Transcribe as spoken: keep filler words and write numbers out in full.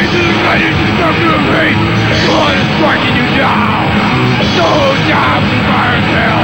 to the guidance destruction of hate. Blood is striking you down. So down, fire